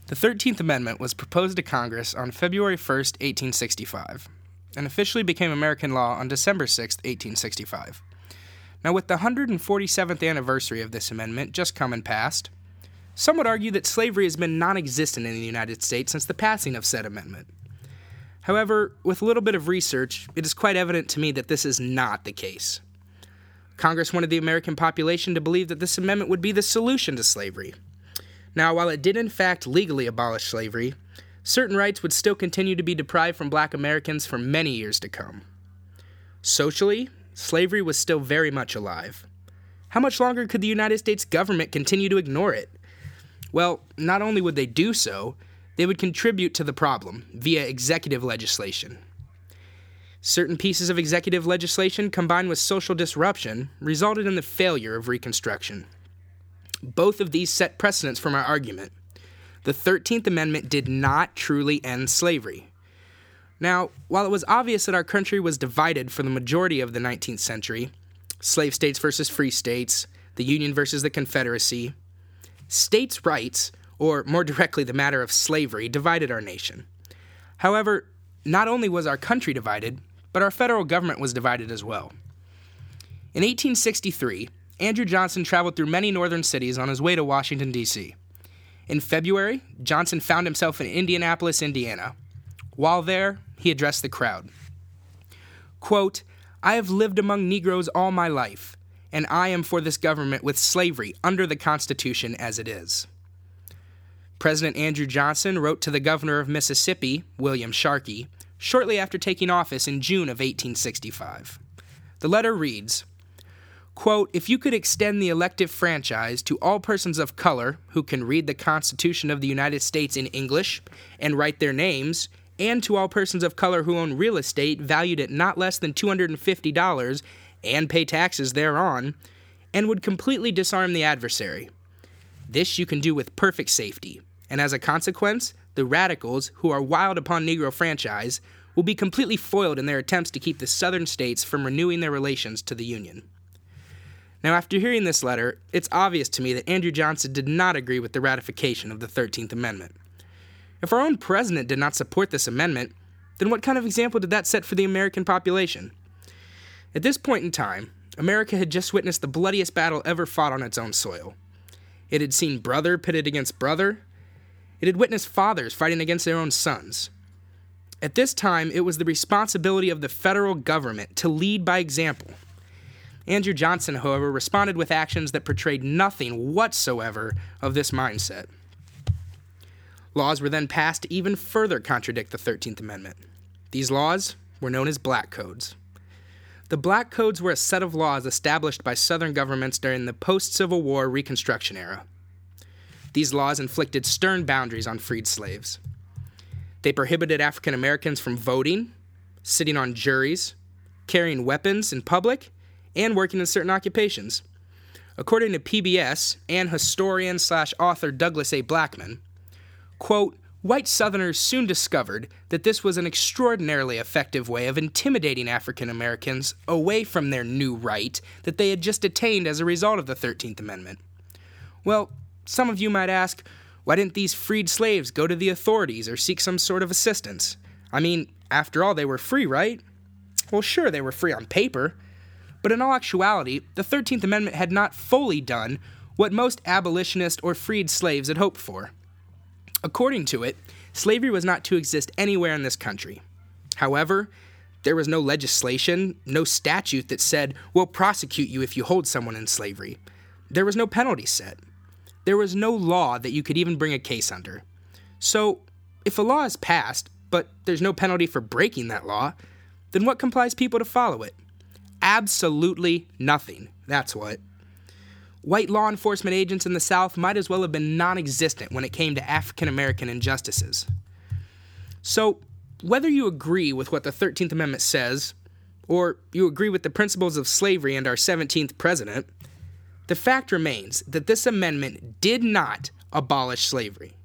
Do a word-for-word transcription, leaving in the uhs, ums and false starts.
The thirteenth Amendment was proposed to Congress on February first, eighteen sixty-five, and officially became American law on December sixth, eighteen sixty-five. Now, with the one hundred forty-seventh anniversary of this amendment just come and past, some would argue that slavery has been non-existent in the United States since the passing of said amendment. However, with a little bit of research, it is quite evident to me that this is not the case. Congress wanted the American population to believe that this amendment would be the solution to slavery. Now, while it did in fact legally abolish slavery, certain rights would still continue to be deprived from black Americans for many years to come. Socially, slavery was still very much alive. How much longer could the United States government continue to ignore it? Well, not only would they do so, they would contribute to the problem via executive legislation. Certain pieces of executive legislation combined with social disruption resulted in the failure of Reconstruction. Both of these set precedents for my argument. The thirteenth Amendment did not truly end slavery. Now, while it was obvious that our country was divided for the majority of the nineteenth century, slave states versus free states, the Union versus the Confederacy, states' rights, or more directly the matter of slavery, divided our nation. However, not only was our country divided, but our federal government was divided as well. In eighteen sixty-three, Andrew Johnson traveled through many northern cities on his way to Washington, D C In February, Johnson found himself in Indianapolis, Indiana. While there, he addressed the crowd. Quote, "I have lived among Negroes all my life, and I am for this government with slavery under the Constitution as it is." President Andrew Johnson wrote to the governor of Mississippi, William Sharkey, shortly after taking office in June of eighteen sixty-five. The letter reads, quote, "If you could extend the elective franchise to all persons of color who can read the Constitution of the United States in English and write their names, and to all persons of color who own real estate valued at not less than two hundred fifty dollars and pay taxes thereon, and would completely disarm the adversary. This you can do with perfect safety, and as a consequence, the radicals who are wild upon Negro franchise will be completely foiled in their attempts to keep the southern states from renewing their relations to the Union." Now, after hearing this letter, it's obvious to me that Andrew Johnson did not agree with the ratification of the thirteenth Amendment. If our own president did not support this amendment, then what kind of example did that set for the American population? At this point in time, America had just witnessed the bloodiest battle ever fought on its own soil. It had seen brother pitted against brother. It had witnessed fathers fighting against their own sons. At this time, it was the responsibility of the federal government to lead by example. Andrew Johnson, however, responded with actions that portrayed nothing whatsoever of this mindset. Laws were then passed to even further contradict the thirteenth Amendment. These laws were known as Black Codes. The Black Codes were a set of laws established by Southern governments during the post-Civil War Reconstruction era. These laws inflicted stern boundaries on freed slaves. They prohibited African Americans from voting, sitting on juries, carrying weapons in public, and working in certain occupations. According to P B S and historian slash author Douglas A. Blackman, quote, "White Southerners soon discovered that this was an extraordinarily effective way of intimidating African Americans away from their new right that they had just attained as a result of the thirteenth Amendment." Well, some of you might ask, why didn't these freed slaves go to the authorities or seek some sort of assistance? I mean, after all, they were free, right? Well, sure, they were free on paper, but in all actuality, the thirteenth Amendment had not fully done what most abolitionists or freed slaves had hoped for. According to it, slavery was not to exist anywhere in this country. However, there was no legislation, no statute that said, we'll prosecute you if you hold someone in slavery. There was no penalty set. There was no law that you could even bring a case under. So, if a law is passed, but there's no penalty for breaking that law, then what compels people to follow it? Absolutely nothing. That's what. White law enforcement agents in the South might as well have been non-existent when it came to African American injustices. So, whether you agree with what the thirteenth Amendment says, or you agree with the principles of slavery and our seventeenth president, the fact remains that this amendment did not abolish slavery.